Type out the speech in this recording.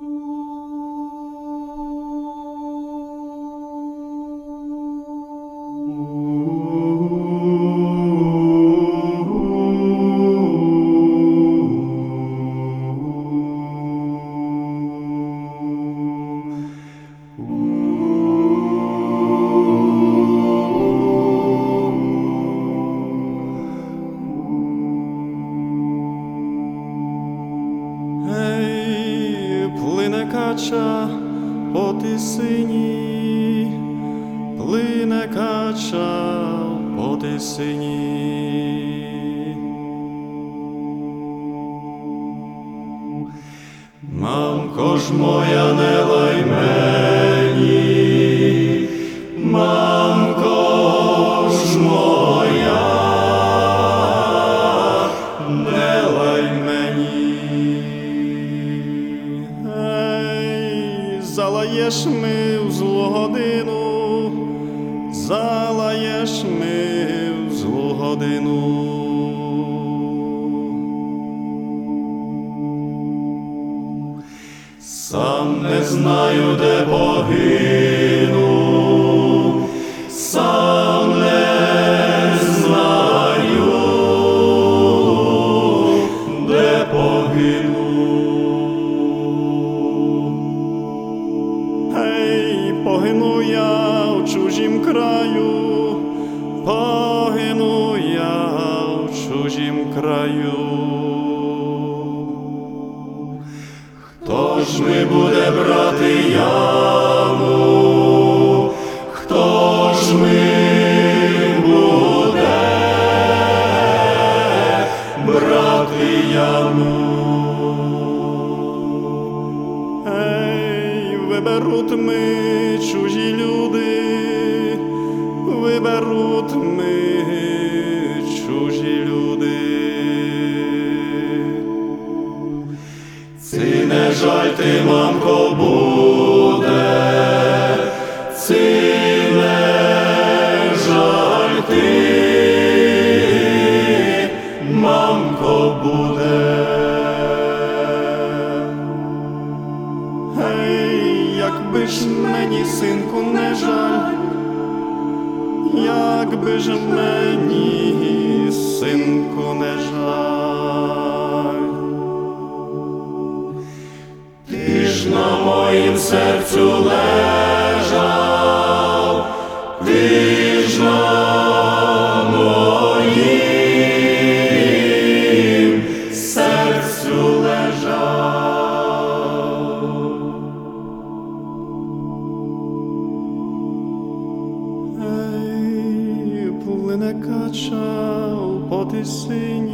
Плине кача по тисині, плине кача по тисині. Мамко ж моя, не лай мені, мамко ж моя, не лай мені. Залаєш ми в злу годину, залаєш ми в злу годину. Сам не знаю, де погину, сам не знаю, де погину. Погину я в чужім краю, погину я в чужім краю. Хто ж ми буде брати яму? Хто ж ми буде брати яму? Виберуть ми чужі люди, виберуть ми чужі люди. Ці не жаль ти, мамко, буде, ці не жаль ти, мамко, буде. Якби ж мені, синку, не жаль, якби ж мені, синку, не жаль. Ти ж на моїм серцю лежав, ти ж на моїм серцю лежав. Плине кача по тисині,